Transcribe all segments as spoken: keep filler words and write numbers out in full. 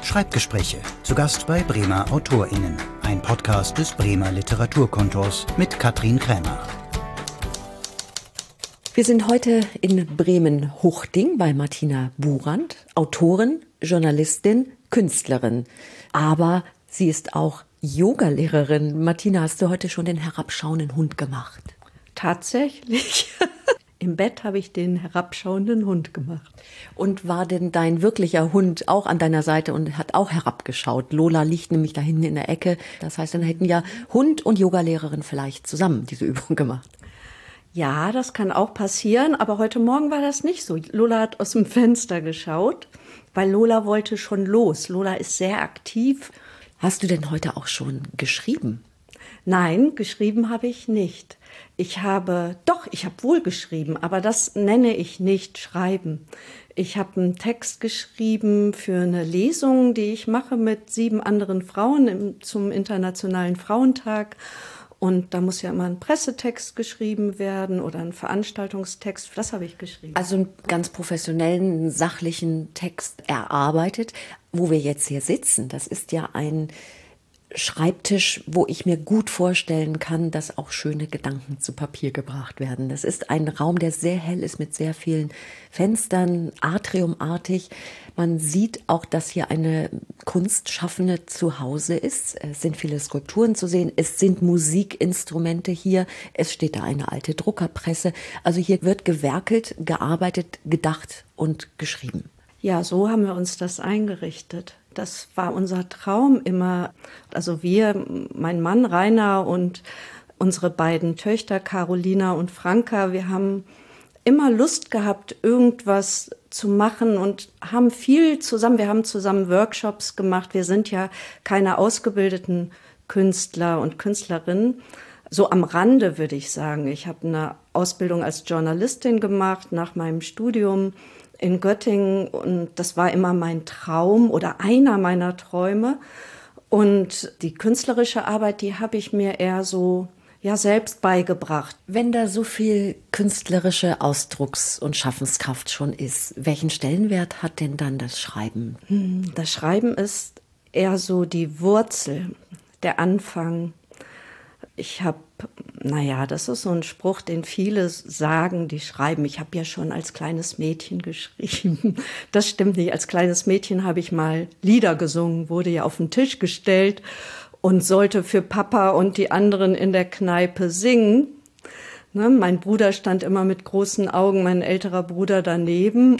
Schreibgespräche, zu Gast bei Bremer AutorInnen. Ein Podcast des Bremer Literaturkontors mit Katrin Krämer. Wir sind heute in Bremen-Huchting bei Martina Burand, Autorin, Journalistin, Künstlerin. Aber sie ist auch Yogalehrerin. Martina, hast du heute schon den herabschauenden Hund gemacht? Tatsächlich. Im Bett habe ich den herabschauenden Hund gemacht. Und war denn dein wirklicher Hund auch an deiner Seite und hat auch herabgeschaut? Lola liegt nämlich da hinten in der Ecke. Das heißt, dann hätten ja Hund und Yogalehrerin vielleicht zusammen diese Übung gemacht. Ja, das kann auch passieren, aber heute Morgen war das nicht so. Lola hat aus dem Fenster geschaut, weil Lola wollte schon los. Lola ist sehr aktiv. Hast du denn heute auch schon geschrieben? Nein, geschrieben habe ich nicht. Ich habe, doch, ich habe wohl geschrieben, aber das nenne ich nicht Schreiben. Ich habe einen Text geschrieben für eine Lesung, die ich mache mit sieben anderen Frauen im, zum Internationalen Frauentag. Und da muss ja immer ein Pressetext geschrieben werden oder ein Veranstaltungstext. Das habe ich geschrieben. Also einen ganz professionellen, sachlichen Text erarbeitet. Wo wir jetzt hier sitzen, das ist ja ein Schreibtisch, wo ich mir gut vorstellen kann, dass auch schöne Gedanken zu Papier gebracht werden. Das ist ein Raum, der sehr hell ist mit sehr vielen Fenstern, atriumartig. Man sieht auch, dass hier eine Kunstschaffende zu Hause ist. Es sind viele Skulpturen zu sehen. Es sind Musikinstrumente hier. Es steht da eine alte Druckerpresse. Also hier wird gewerkelt, gearbeitet, gedacht und geschrieben. Ja, so haben wir uns das eingerichtet. Das war unser Traum immer. Also wir, mein Mann Rainer und unsere beiden Töchter Carolina und Franka, wir haben immer Lust gehabt, irgendwas zu machen und haben viel zusammen, wir haben zusammen Workshops gemacht. Wir sind ja keine ausgebildeten Künstler und Künstlerinnen. So am Rande würde ich sagen. Ich habe eine Ausbildung als Journalistin gemacht nach meinem Studium in Göttingen und das war immer mein Traum oder einer meiner Träume. Und die künstlerische Arbeit, die habe ich mir eher so ja selbst beigebracht. Wenn da so viel künstlerische Ausdrucks- und Schaffenskraft schon ist, welchen Stellenwert hat denn dann das Schreiben? Das Schreiben ist eher so die Wurzel, der Anfang. Ich habe, naja, das ist so ein Spruch, den viele sagen, die schreiben. Ich habe ja schon als kleines Mädchen geschrieben. Das stimmt nicht. Als kleines Mädchen habe ich mal Lieder gesungen, wurde ja auf den Tisch gestellt und sollte für Papa und die anderen in der Kneipe singen. Ne, mein Bruder stand immer mit großen Augen, mein älterer Bruder daneben.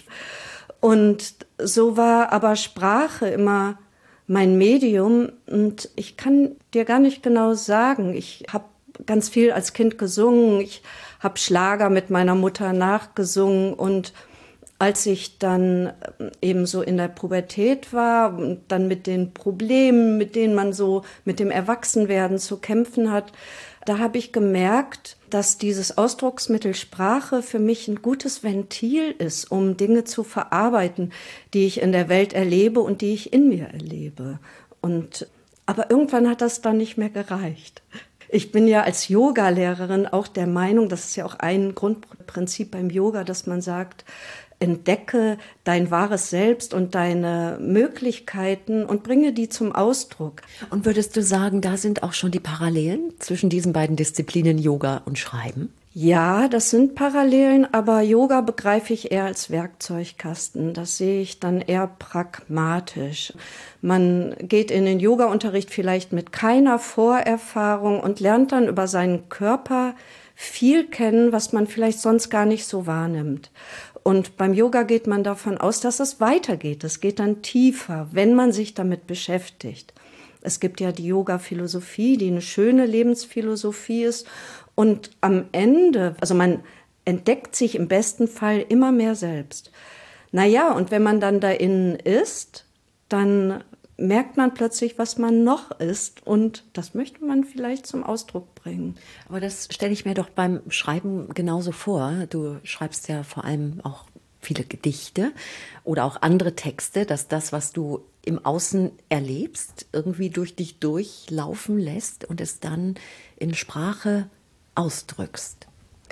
Und so war aber Sprache immer mein Medium und ich kann dir gar nicht genau sagen. Ich habe ganz viel als Kind gesungen. Ich habe Schlager mit meiner Mutter nachgesungen und als ich dann eben so in der Pubertät war und dann mit den Problemen, mit denen man so mit dem Erwachsenwerden zu kämpfen hat, da habe ich gemerkt, dass dieses Ausdrucksmittel Sprache für mich ein gutes Ventil ist, um Dinge zu verarbeiten, die ich in der Welt erlebe und die ich in mir erlebe. Und, aber irgendwann hat das dann nicht mehr gereicht. Ich bin ja als Yoga-Lehrerin auch der Meinung, das ist ja auch ein Grundprinzip beim Yoga, dass man sagt, entdecke dein wahres Selbst und deine Möglichkeiten und bringe die zum Ausdruck. Und würdest du sagen, da sind auch schon die Parallelen zwischen diesen beiden Disziplinen Yoga und Schreiben? Ja, das sind Parallelen, aber Yoga begreife ich eher als Werkzeugkasten. Das sehe ich dann eher pragmatisch. Man geht in den Yoga-Unterricht vielleicht mit keiner Vorerfahrung und lernt dann über seinen Körper viel kennen, was man vielleicht sonst gar nicht so wahrnimmt. Und beim Yoga geht man davon aus, dass es weitergeht. Es geht dann tiefer, wenn man sich damit beschäftigt. Es gibt ja die Yoga-Philosophie, die eine schöne Lebensphilosophie ist. Und am Ende, also man entdeckt sich im besten Fall immer mehr selbst. Naja, und wenn man dann da innen ist, dann merkt man plötzlich, was man noch ist. Und das möchte man vielleicht zum Ausdruck bringen. Aber das stelle ich mir doch beim Schreiben genauso vor. Du schreibst ja vor allem auch viele Gedichte oder auch andere Texte, dass das, was du im Außen erlebst, irgendwie durch dich durchlaufen lässt und es dann in Sprache ausdrückst.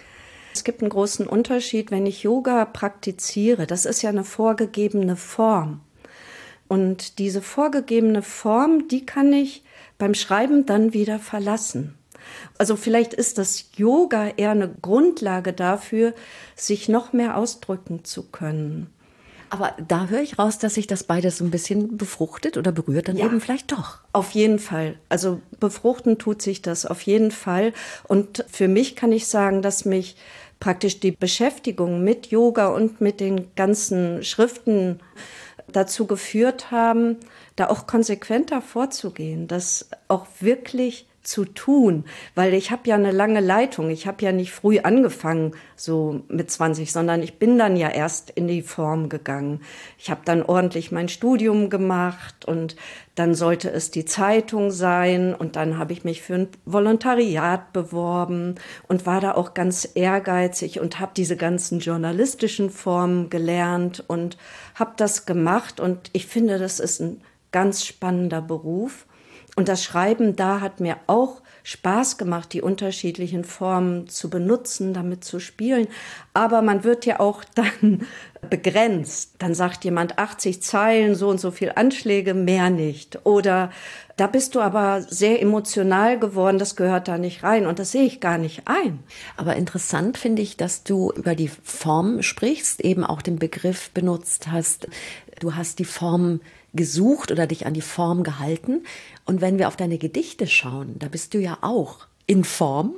Es gibt einen großen Unterschied, wenn ich Yoga praktiziere. Das ist ja eine vorgegebene Form. Und diese vorgegebene Form, die kann ich beim Schreiben dann wieder verlassen. Also vielleicht ist das Yoga eher eine Grundlage dafür, sich noch mehr ausdrücken zu können. Aber da höre ich raus, dass sich das beides so ein bisschen befruchtet oder berührt dann Ja, eben vielleicht doch. Auf jeden Fall. Also befruchten tut sich das auf jeden Fall. Und für mich kann ich sagen, dass mich praktisch die Beschäftigung mit Yoga und mit den ganzen Schriften dazu geführt haben, da auch konsequenter vorzugehen, das auch wirklich zu tun, weil ich habe ja eine lange Leitung. Ich habe ja nicht früh angefangen, so mit zwanzig, sondern ich bin dann ja erst in die Form gegangen. Ich habe dann ordentlich mein Studium gemacht und dann sollte es die Zeitung sein und dann habe ich mich für ein Volontariat beworben und war da auch ganz ehrgeizig und habe diese ganzen journalistischen Formen gelernt und habe das gemacht und ich finde, das ist ein ganz spannender Beruf. Und das Schreiben da hat mir auch Spaß gemacht, die unterschiedlichen Formen zu benutzen, damit zu spielen. Aber man wird ja auch dann begrenzt. Dann sagt jemand achtzig Zeilen, so und so viel Anschläge, mehr nicht. Oder da bist du aber sehr emotional geworden, das gehört da nicht rein. Und das sehe ich gar nicht ein. Aber interessant finde ich, dass du über die Form sprichst, eben auch den Begriff benutzt hast. Du hast die Form gesucht oder dich an die Form gehalten. Und wenn wir auf deine Gedichte schauen, da bist du ja auch in Form.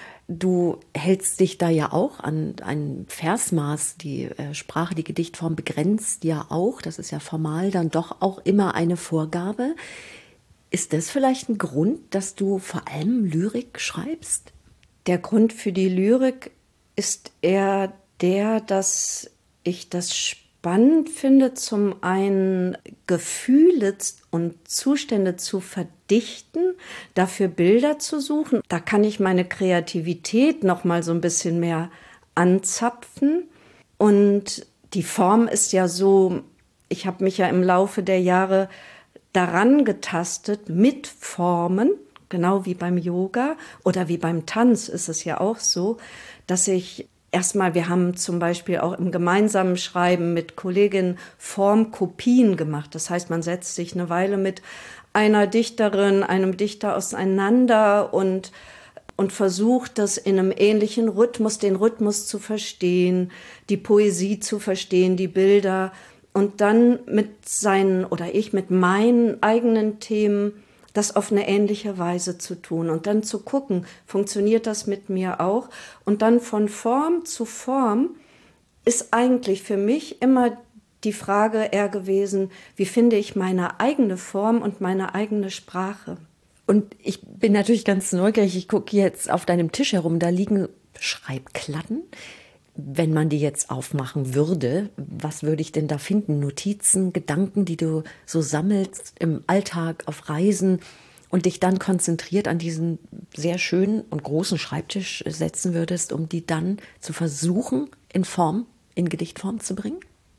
Du hältst dich da ja auch an ein Versmaß. Die äh, Sprache, die Gedichtform begrenzt ja auch. Das ist ja formal dann doch auch immer eine Vorgabe. Ist das vielleicht ein Grund, dass du vor allem Lyrik schreibst? Der Grund für die Lyrik ist eher der, dass ich das spannend finde, zum einen Gefühle und Zustände zu verdichten, dafür Bilder zu suchen. Da kann ich meine Kreativität noch mal so ein bisschen mehr anzapfen. Und die Form ist ja so, ich habe mich ja im Laufe der Jahre daran getastet mit Formen, genau wie beim Yoga oder wie beim Tanz ist es ja auch so, dass ich erstmal, wir haben zum Beispiel auch im gemeinsamen Schreiben mit Kolleginnen Formkopien gemacht. Das heißt, man setzt sich eine Weile mit einer Dichterin, einem Dichter auseinander und, und versucht, das in einem ähnlichen Rhythmus, den Rhythmus zu verstehen, die Poesie zu verstehen, die Bilder und dann mit seinen oder ich mit meinen eigenen Themen das auf eine ähnliche Weise zu tun und dann zu gucken, funktioniert das mit mir auch? Und dann von Form zu Form ist eigentlich für mich immer die Frage eher gewesen, wie finde ich meine eigene Form und meine eigene Sprache? Und ich bin natürlich ganz neugierig, ich gucke jetzt auf deinem Tisch herum, da liegen Schreibklatten. Wenn man die jetzt aufmachen würde, was würde ich denn da finden? Notizen, Gedanken, die du so sammelst im Alltag, auf Reisen und dich dann konzentriert an diesen sehr schönen und großen Schreibtisch setzen würdest, um die dann zu versuchen, in Form, in Gedichtform zu bringen?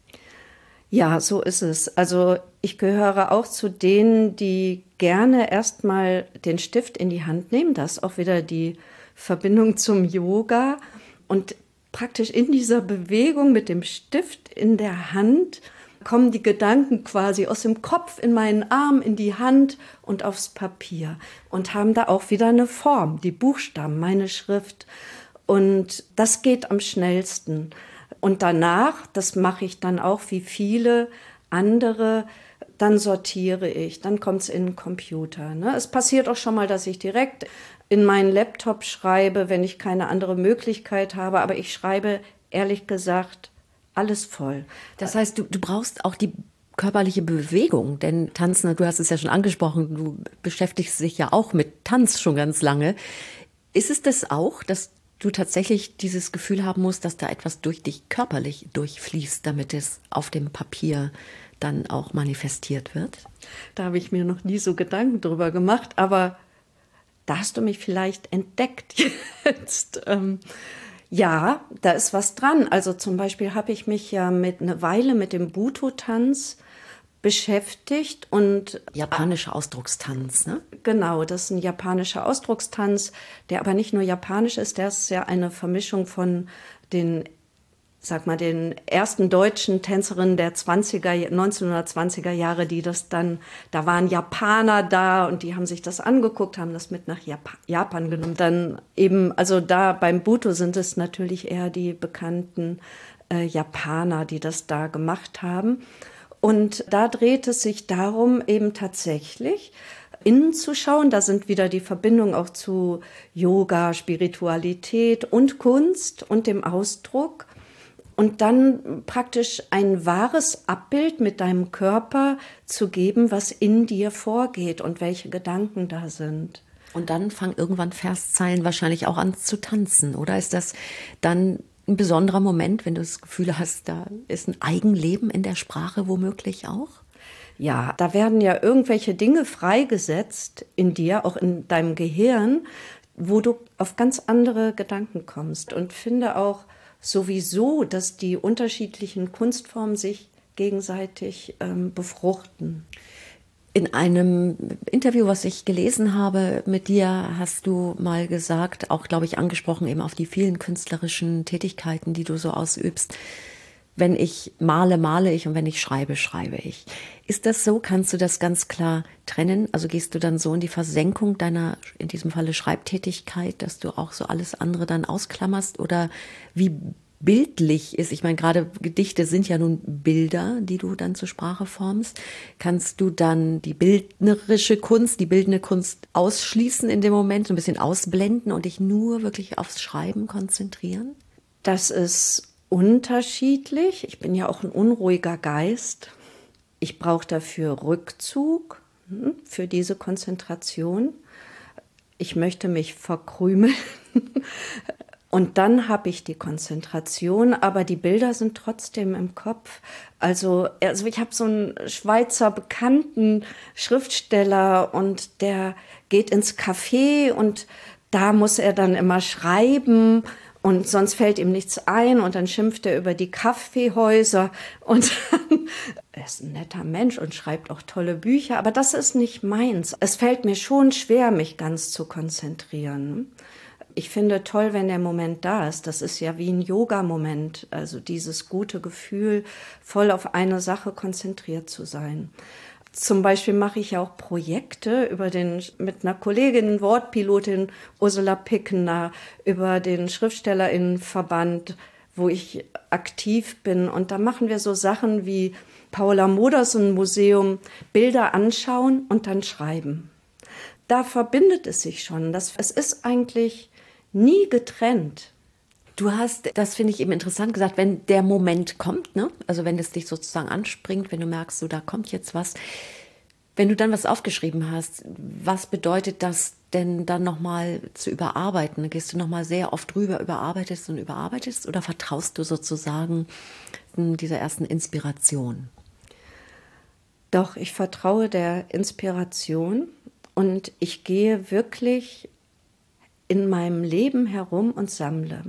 Ja, so ist es. Also ich gehöre auch zu denen, die gerne erstmal den Stift in die Hand nehmen. Das ist auch wieder die Verbindung zum Yoga und praktisch in dieser Bewegung mit dem Stift in der Hand kommen die Gedanken quasi aus dem Kopf in meinen Arm, in die Hand und aufs Papier und haben da auch wieder eine Form, die Buchstaben, meine Schrift. Und das geht am schnellsten. Und danach, das mache ich dann auch wie viele andere, dann sortiere ich, dann kommt es in den Computer. Ne? Es passiert auch schon mal, dass ich direkt in meinen Laptop schreibe, wenn ich keine andere Möglichkeit habe. Aber ich schreibe, ehrlich gesagt, alles voll. Das heißt, du, du brauchst auch die körperliche Bewegung. Denn Tanzen, du hast es ja schon angesprochen, du beschäftigst dich ja auch mit Tanz schon ganz lange. Ist es das auch, dass du tatsächlich dieses Gefühl haben musst, dass da etwas durch dich körperlich durchfließt, damit es auf dem Papier dann auch manifestiert wird? Da habe ich mir noch nie so Gedanken drüber gemacht, aber da hast du mich vielleicht entdeckt jetzt. Ähm, ja, da ist was dran. Also zum Beispiel habe ich mich ja mit eine Weile mit dem Buto-Tanz beschäftigt und japanischer Ausdruckstanz, ne? Genau, das ist ein japanischer Ausdruckstanz, der aber nicht nur japanisch ist, der ist ja eine Vermischung von den sag mal, den ersten deutschen Tänzerinnen der zwanziger, neunzehnhundertzwanziger Jahre, die das dann, da waren Japaner da und die haben sich das angeguckt, haben das mit nach Jap- Japan genommen. Dann eben, also da beim Butoh sind es natürlich eher die bekannten äh, Japaner, die das da gemacht haben. Und da dreht es sich darum, eben tatsächlich innen zu schauen. Da sind wieder die Verbindungen auch zu Yoga, Spiritualität und Kunst und dem Ausdruck. Und dann praktisch ein wahres Abbild mit deinem Körper zu geben, was in dir vorgeht und welche Gedanken da sind. Und dann fangen irgendwann Verszeilen wahrscheinlich auch an zu tanzen, oder? Ist das dann ein besonderer Moment, wenn du das Gefühl hast, da ist ein Eigenleben in der Sprache womöglich auch? Ja, da werden ja irgendwelche Dinge freigesetzt in dir, auch in deinem Gehirn, wo du auf ganz andere Gedanken kommst. Und finde auch sowieso, dass die unterschiedlichen Kunstformen sich gegenseitig ähm, befruchten. In einem Interview, was ich gelesen habe mit dir, hast du mal gesagt, auch, glaube ich, angesprochen eben auf die vielen künstlerischen Tätigkeiten, die du so ausübst. Wenn ich male, male ich und wenn ich schreibe, schreibe ich. Ist das so? Kannst du das ganz klar trennen? Also gehst du dann so in die Versenkung deiner, in diesem Falle Schreibtätigkeit, dass du auch so alles andere dann ausklammerst? Oder wie bildlich ist, ich meine, gerade Gedichte sind ja nun Bilder, die du dann zur Sprache formst. Kannst du dann die bildnerische Kunst, die bildende Kunst ausschließen in dem Moment, so ein bisschen ausblenden und dich nur wirklich aufs Schreiben konzentrieren? Das ist unterschiedlich. Ich bin ja auch ein unruhiger Geist. Ich brauche dafür Rückzug, für diese Konzentration. Ich möchte mich verkrümeln. Und dann habe ich die Konzentration, aber die Bilder sind trotzdem im Kopf. Also, also ich habe so einen Schweizer bekannten Schriftsteller und der geht ins Café und da muss er dann immer schreiben und sonst fällt ihm nichts ein und dann schimpft er über die Kaffeehäuser und dann, er ist ein netter Mensch und schreibt auch tolle Bücher, aber das ist nicht meins. Es fällt mir schon schwer, mich ganz zu konzentrieren. Ich finde toll, wenn der Moment da ist. Das ist ja wie ein Yoga-Moment, also dieses gute Gefühl, voll auf eine Sache konzentriert zu sein. Zum Beispiel mache ich ja auch Projekte über den, mit einer Kollegin, Wortpilotin Ursula Pickener, über den Schriftstellerinnenverband, wo ich aktiv bin. Und da machen wir so Sachen wie Paula Modersohn Museum, Bilder anschauen und dann schreiben. Da verbindet es sich schon. Das, es ist eigentlich nie getrennt. Du hast, das finde ich eben interessant gesagt, wenn der Moment kommt, ne? Also wenn es dich sozusagen anspringt, wenn du merkst, so da kommt jetzt was. Wenn du dann was aufgeschrieben hast, was bedeutet das denn dann nochmal zu überarbeiten? Gehst du nochmal sehr oft drüber, überarbeitest und überarbeitest oder vertraust du sozusagen dieser ersten Inspiration? Doch, ich vertraue der Inspiration und ich gehe wirklich in meinem Leben herum und sammle.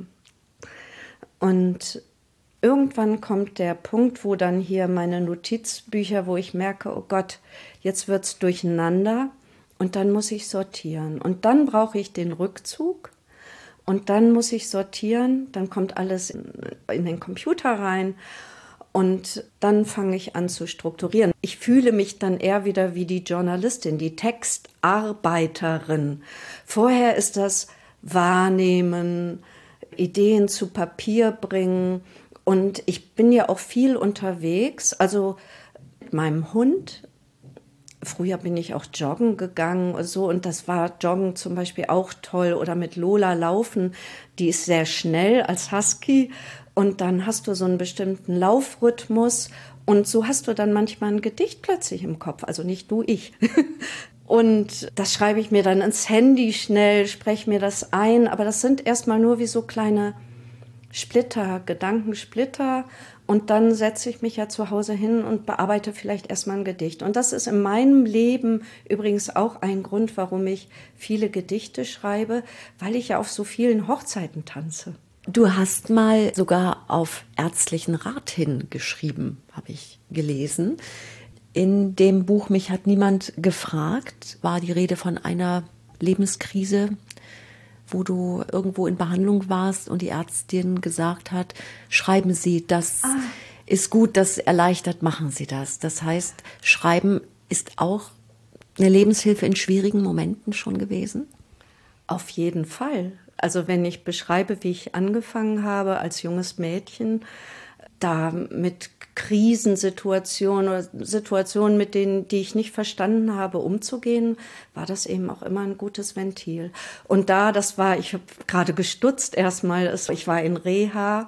Und irgendwann kommt der Punkt, wo dann hier meine Notizbücher, wo ich merke, oh Gott, jetzt wird's durcheinander und dann muss ich sortieren. Und dann brauche ich den Rückzug und dann muss ich sortieren, dann kommt alles in, in den Computer rein und dann fange ich an zu strukturieren. Ich fühle mich dann eher wieder wie die Journalistin, die Textarbeiterin. Vorher ist das Wahrnehmen, Ideen zu Papier bringen. Und ich bin ja auch viel unterwegs, also mit meinem Hund. Früher bin ich auch joggen gegangen und so, und das war Joggen zum Beispiel auch toll. Oder mit Lola laufen, die ist sehr schnell als Husky. Und dann hast du so einen bestimmten Laufrhythmus. Und so hast du dann manchmal ein Gedicht plötzlich im Kopf. Also nicht du, ich. Und das schreibe ich mir dann ins Handy schnell, spreche mir das ein. Aber das sind erstmal nur wie so kleine Splitter, Gedankensplitter. Und dann setze ich mich ja zu Hause hin und bearbeite vielleicht erstmal ein Gedicht. Und das ist in meinem Leben übrigens auch ein Grund, warum ich viele Gedichte schreibe, weil ich ja auf so vielen Hochzeiten tanze. Du hast mal sogar auf ärztlichen Rat hin geschrieben, habe ich gelesen. In dem Buch Mich hat niemand gefragt, war die Rede von einer Lebenskrise, wo du irgendwo in Behandlung warst und die Ärztin gesagt hat, schreiben Sie, das ah. ist gut, das erleichtert, machen Sie das. Das heißt, Schreiben ist auch eine Lebenshilfe in schwierigen Momenten schon gewesen? Auf jeden Fall. Also wenn ich beschreibe, wie ich angefangen habe als junges Mädchen, da mit Krisensituationen oder Situationen, mit denen, die ich nicht verstanden habe, umzugehen, war das eben auch immer ein gutes Ventil. Und da, das war, ich habe gerade gestutzt erstmal, ich war in Reha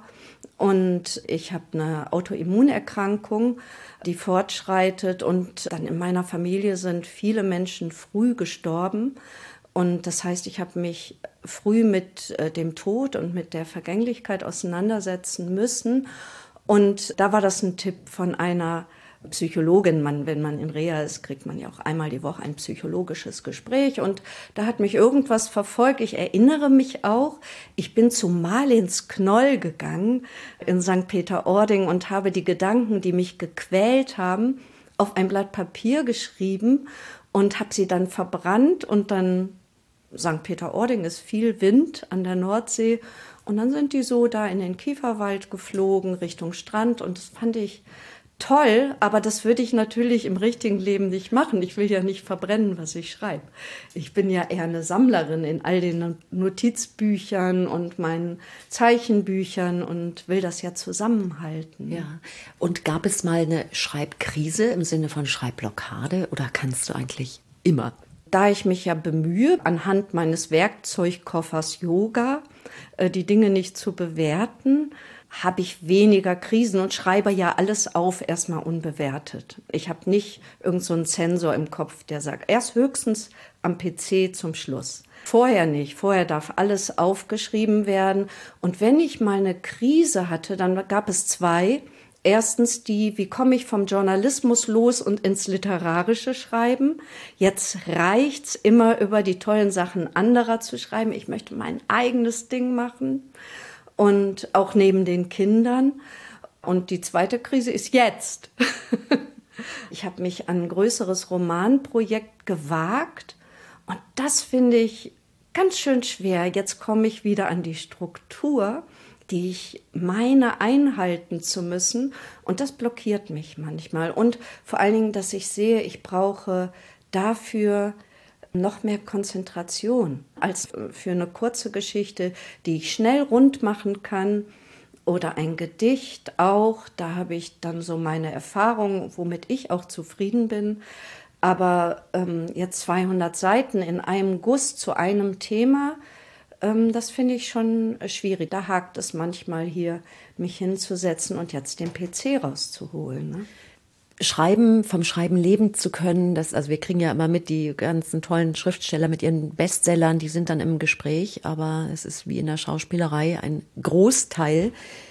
und ich habe eine Autoimmunerkrankung, die fortschreitet, und dann in meiner Familie sind viele Menschen früh gestorben. Und das heißt, ich habe mich früh mit äh, dem Tod und mit der Vergänglichkeit auseinandersetzen müssen. Und da war das ein Tipp von einer Psychologin. Man, wenn man in Reha ist, kriegt man ja auch einmal die Woche ein psychologisches Gespräch. Und da hat mich irgendwas verfolgt. Ich erinnere mich auch, ich bin zu Marlins Knoll gegangen in Sankt Peter-Ording und habe die Gedanken, die mich gequält haben, auf ein Blatt Papier geschrieben und habe sie dann verbrannt. Und dann Sankt Peter-Ording ist viel Wind an der Nordsee. Und dann sind die so da in den Kieferwald geflogen, Richtung Strand. Und das fand ich toll, aber das würde ich natürlich im richtigen Leben nicht machen. Ich will ja nicht verbrennen, was ich schreibe. Ich bin ja eher eine Sammlerin in all den Notizbüchern und meinen Zeichenbüchern und will das ja zusammenhalten. Ja. Und gab es mal eine Schreibkrise im Sinne von Schreibblockade oder kannst du eigentlich immer? Da ich mich ja bemühe, anhand meines Werkzeugkoffers Yoga äh, die Dinge nicht zu bewerten, habe ich weniger Krisen und schreibe ja alles auf, erstmal unbewertet. Ich habe nicht irgend so einen Zensor im Kopf, der sagt, erst höchstens am P C zum Schluss. Vorher nicht. Vorher darf alles aufgeschrieben werden. Und wenn ich mal eine Krise hatte, dann gab es zwei. Erstens die, wie komme ich vom Journalismus los und ins literarische Schreiben? Jetzt reicht's, immer über die tollen Sachen anderer zu schreiben. Ich möchte mein eigenes Ding machen und auch neben den Kindern. Und die zweite Krise ist jetzt. Ich habe mich an ein größeres Romanprojekt gewagt und das finde ich ganz schön schwer. Jetzt komme ich wieder an die Struktur, die ich meine, einhalten zu müssen. Und das blockiert mich manchmal. Und vor allen Dingen, dass ich sehe, ich brauche dafür noch mehr Konzentration als für eine kurze Geschichte, die ich schnell rund machen kann. Oder ein Gedicht auch. Da habe ich dann so meine Erfahrungen, womit ich auch zufrieden bin. Aber ähm, jetzt zweihundert Seiten in einem Guss zu einem Thema, das finde ich schon schwierig. Da hakt es manchmal hier, mich hinzusetzen und jetzt den P C rauszuholen. Ne? Schreiben, vom Schreiben leben zu können, das, also wir kriegen ja immer mit, die ganzen tollen Schriftsteller mit ihren Bestsellern, die sind dann im Gespräch, aber es ist wie in der Schauspielerei, ein Großteil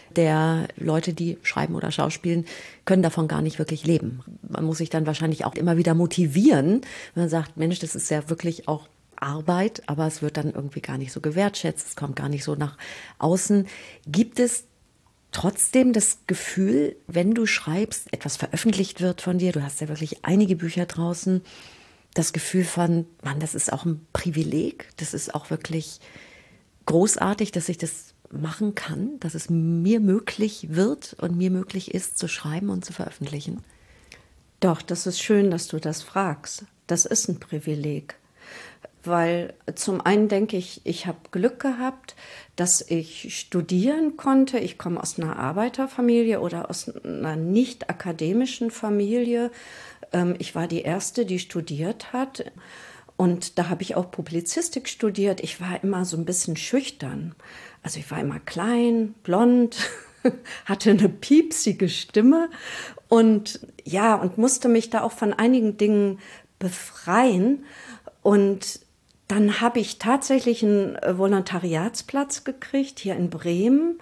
der Leute, die schreiben oder schauspielen, können davon gar nicht wirklich leben. Man muss sich dann wahrscheinlich auch immer wieder motivieren, wenn man sagt, Mensch, das ist ja wirklich auch Arbeit, aber es wird dann irgendwie gar nicht so gewertschätzt, es kommt gar nicht so nach außen. Gibt es trotzdem das Gefühl, wenn du schreibst, etwas veröffentlicht wird von dir, du hast ja wirklich einige Bücher draußen, das Gefühl von, Mann, das ist auch ein Privileg, das ist auch wirklich großartig, dass ich das machen kann, dass es mir möglich wird und mir möglich ist, zu schreiben und zu veröffentlichen? Doch, das ist schön, dass du das fragst. Das ist ein Privileg. Weil zum einen denke ich, ich habe Glück gehabt, dass ich studieren konnte. Ich komme aus einer Arbeiterfamilie oder aus einer nicht akademischen Familie. Ich war die Erste, die studiert hat. Und da habe ich auch Publizistik studiert. Ich war immer so ein bisschen schüchtern. Also ich war immer klein, blond, hatte eine piepsige Stimme und ja, und musste mich da auch von einigen Dingen befreien. Und dann habe ich tatsächlich einen Volontariatsplatz gekriegt hier in Bremen.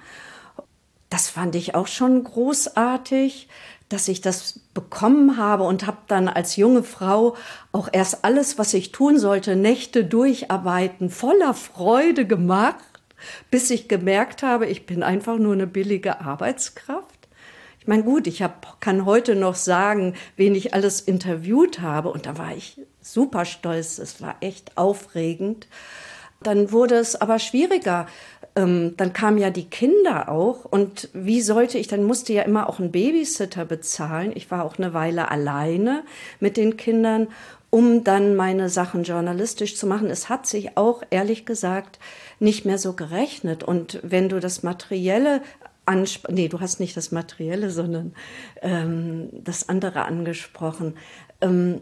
Das fand ich auch schon großartig, dass ich das bekommen habe und habe dann als junge Frau auch erst alles, was ich tun sollte, Nächte durcharbeiten, voller Freude gemacht, bis ich gemerkt habe, ich bin einfach nur eine billige Arbeitskraft. Ich meine, gut, ich hab, kann heute noch sagen, wen ich alles interviewt habe. Und da war ich super stolz. Es war echt aufregend. Dann wurde es aber schwieriger. Ähm, dann kamen ja die Kinder auch. Und wie sollte ich, dann musste ja immer auch einen Babysitter bezahlen. Ich war auch eine Weile alleine mit den Kindern, um dann meine Sachen journalistisch zu machen. Es hat sich auch, ehrlich gesagt, nicht mehr so gerechnet. Und wenn du das Materielle ansp- nee, du hast nicht das Materielle, sondern ähm, das andere angesprochen, ähm,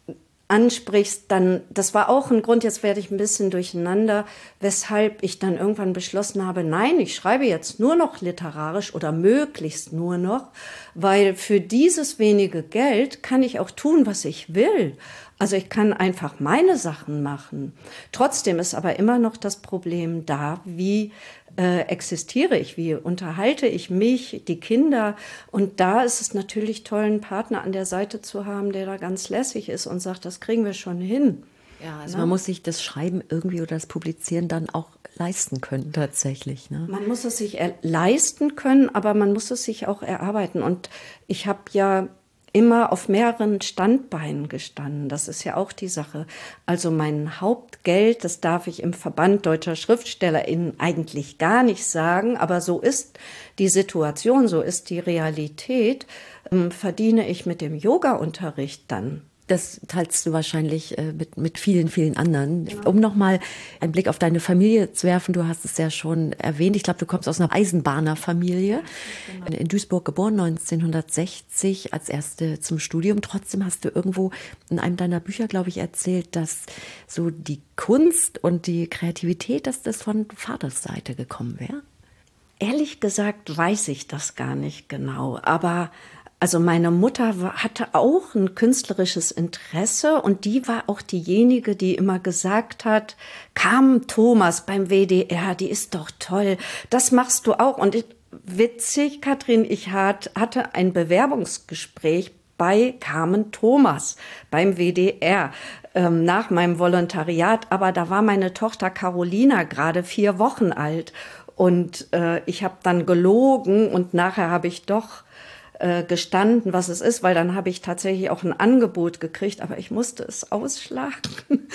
ansprichst, dann, das war auch ein Grund, jetzt werde ich ein bisschen durcheinander, weshalb ich dann irgendwann beschlossen habe, nein, ich schreibe jetzt nur noch literarisch oder möglichst nur noch, weil für dieses wenige Geld kann ich auch tun, was ich will. Also ich kann einfach meine Sachen machen. Trotzdem ist aber immer noch das Problem da, wie äh, existiere ich, wie unterhalte ich mich, die Kinder. Und da ist es natürlich toll, einen Partner an der Seite zu haben, der da ganz lässig ist und sagt, das kriegen wir schon hin. Ja, also man muss sich das Schreiben irgendwie oder das Publizieren dann auch leisten können tatsächlich. Ne? Man muss es sich er- leisten können, aber man muss es sich auch erarbeiten. Und ich habe ja immer auf mehreren Standbeinen gestanden. Das ist ja auch die Sache. Also mein Hauptgeld, das darf ich im Verband Deutscher SchriftstellerInnen eigentlich gar nicht sagen, aber so ist die Situation, so ist die Realität, ähm, verdiene ich mit dem Yoga-Unterricht dann. Das teilst du wahrscheinlich äh, mit, mit vielen, vielen anderen. Genau. Um nochmal einen Blick auf deine Familie zu werfen, du hast es ja schon erwähnt, ich glaube, du kommst aus einer Eisenbahnerfamilie, genau. In Duisburg geboren, neunzehnhundertsechzig, als erste zum Studium. Trotzdem hast du irgendwo in einem deiner Bücher, glaube ich, erzählt, dass so die Kunst und die Kreativität, dass das von Vaters Seite gekommen wäre. Ehrlich gesagt weiß ich das gar nicht genau, aber also meine Mutter hatte auch ein künstlerisches Interesse und die war auch diejenige, die immer gesagt hat, Carmen Thomas beim W D R, die ist doch toll, das machst du auch. Und ich, witzig, Katrin, ich hat, hatte ein Bewerbungsgespräch bei Carmen Thomas beim W D R ähm, nach meinem Volontariat, aber da war meine Tochter Carolina gerade vier Wochen alt und äh, ich habe dann gelogen und nachher habe ich doch gestanden, was es ist, weil dann habe ich tatsächlich auch ein Angebot gekriegt, aber ich musste es ausschlagen.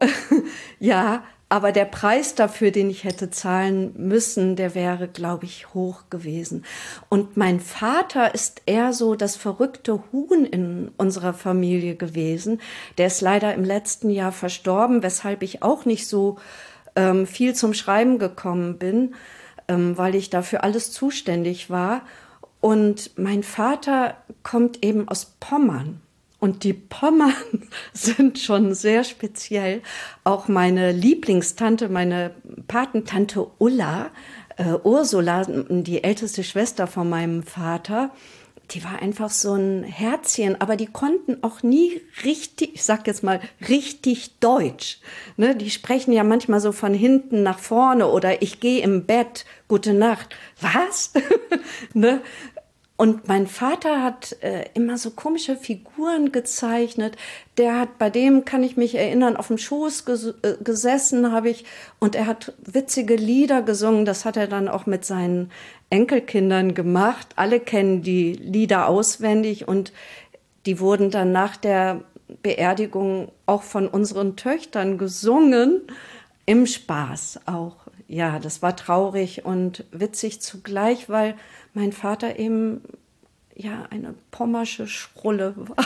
Ja, aber der Preis dafür, den ich hätte zahlen müssen, der wäre, glaube ich, hoch gewesen. Und mein Vater ist eher so das verrückte Huhn in unserer Familie gewesen. Der ist leider im letzten Jahr verstorben, weshalb ich auch nicht so ähm, viel zum Schreiben gekommen bin, ähm, weil ich dafür alles zuständig war. Und mein Vater kommt eben aus Pommern. Und die Pommern sind schon sehr speziell. Auch meine Lieblingstante, meine Patentante Ulla, äh, Ursula, die älteste Schwester von meinem Vater, die war einfach so ein Herzchen, aber die konnten auch nie richtig, ich sag jetzt mal, richtig Deutsch. Ne, die sprechen ja manchmal so von hinten nach vorne oder ich gehe im Bett, gute Nacht. Was? Ne? Und mein Vater hat äh, immer so komische Figuren gezeichnet. Der hat, bei dem kann ich mich erinnern, auf dem Schoß ges- äh, gesessen habe ich und er hat witzige Lieder gesungen. Das hat er dann auch mit seinen Enkelkindern gemacht. Alle kennen die Lieder auswendig und die wurden dann nach der Beerdigung auch von unseren Töchtern gesungen. Im Spaß auch. Ja, das war traurig und witzig zugleich, weil mein Vater eben ja eine pommersche Schrulle war.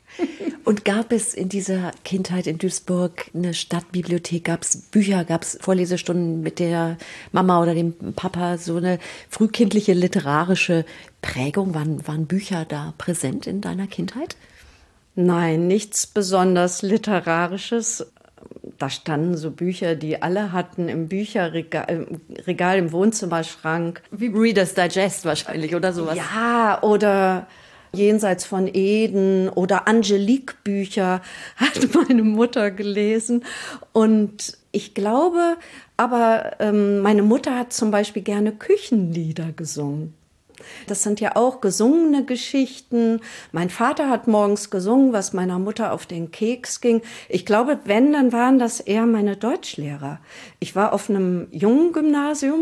Und gab es in dieser Kindheit in Duisburg eine Stadtbibliothek, gab es Bücher, gab es Vorlesestunden mit der Mama oder dem Papa, so eine frühkindliche literarische Prägung? Waren, waren Bücher da präsent in deiner Kindheit? Nein, nichts besonders Literarisches. Da standen so Bücher, die alle hatten im Bücherregal, im Regal im Wohnzimmerschrank. Wie Reader's Digest wahrscheinlich oder sowas. Ja, oder Jenseits von Eden oder Angelique-Bücher hat meine Mutter gelesen. Und ich glaube, aber ähm, meine Mutter hat zum Beispiel gerne Küchenlieder gesungen. Das sind ja auch gesungene Geschichten. Mein Vater hat morgens gesungen, was meiner Mutter auf den Keks ging. Ich glaube, wenn, dann waren das eher meine Deutschlehrer. Ich war auf einem jungen Gymnasium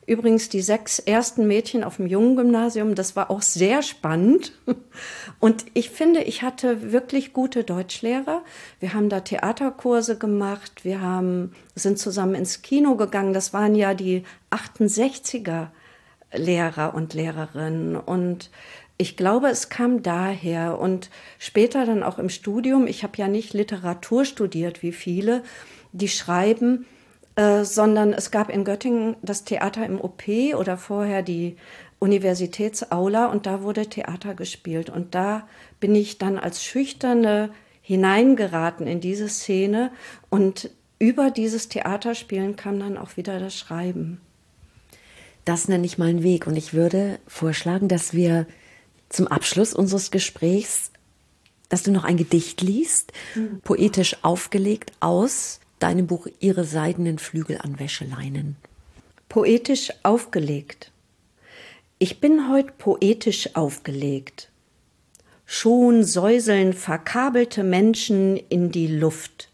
Übrigens die sechs ersten Mädchen auf dem Jungengymnasium, das war auch sehr spannend. Und ich finde, ich hatte wirklich gute Deutschlehrer. Wir haben da Theaterkurse gemacht, wir haben, sind zusammen ins Kino gegangen. Das waren ja die achtundsechziger Lehrer und Lehrerinnen. Und ich glaube, es kam daher. Und später dann auch im Studium, ich habe ja nicht Literatur studiert wie viele, die schreiben, Äh, sondern es gab in Göttingen das Theater im O P oder vorher die Universitätsaula und da wurde Theater gespielt. Und da bin ich dann als Schüchterne hineingeraten in diese Szene und über dieses Theaterspielen kam dann auch wieder das Schreiben. Das nenne ich mal einen Weg und ich würde vorschlagen, dass wir zum Abschluss unseres Gesprächs, dass du noch ein Gedicht liest, mhm. poetisch aufgelegt aus deinem Buch Ihre seidenen Flügel an Wäscheleinen. Poetisch aufgelegt. Ich bin heut poetisch aufgelegt. Schon säuseln verkabelte Menschen in die Luft.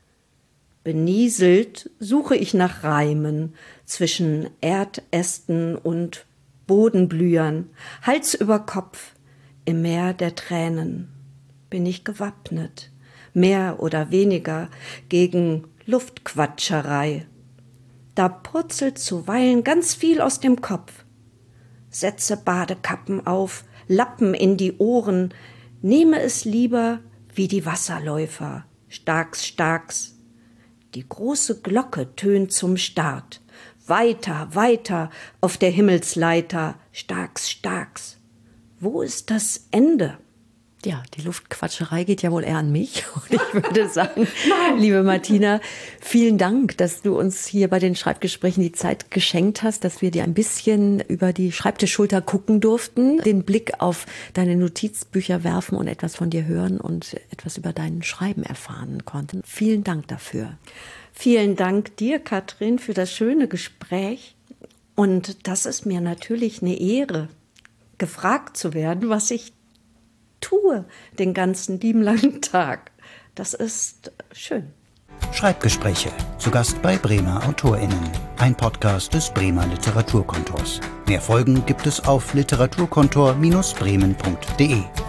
Benieselt suche ich nach Reimen zwischen Erdästen und Bodenblühern, Hals über Kopf im Meer der Tränen. Bin ich gewappnet, mehr oder weniger gegen Luftquatscherei. Da purzelt zuweilen ganz viel aus dem Kopf. Setze Badekappen auf, Lappen in die Ohren, nehme es lieber wie die Wasserläufer, starks, starks. Die große Glocke tönt zum Start, weiter, weiter auf der Himmelsleiter, starks, starks. Wo ist das Ende? Ja, die Luftquatscherei geht ja wohl eher an mich. Und ich würde sagen, liebe Martina, vielen Dank, dass du uns hier bei den Schreibgesprächen die Zeit geschenkt hast, dass wir dir ein bisschen über die Schreibtischschulter gucken durften, den Blick auf deine Notizbücher werfen und etwas von dir hören und etwas über dein Schreiben erfahren konnten. Vielen Dank dafür. Vielen Dank dir, Katrin, für das schöne Gespräch. Und das ist mir natürlich eine Ehre, gefragt zu werden, was ich tue den ganzen lieben langen Tag. Das ist schön. Schreibgespräche. Zu Gast bei Bremer AutorInnen. Ein Podcast des Bremer Literaturkontors. Mehr Folgen gibt es auf literaturkontor Bindestrich bremen punkt de.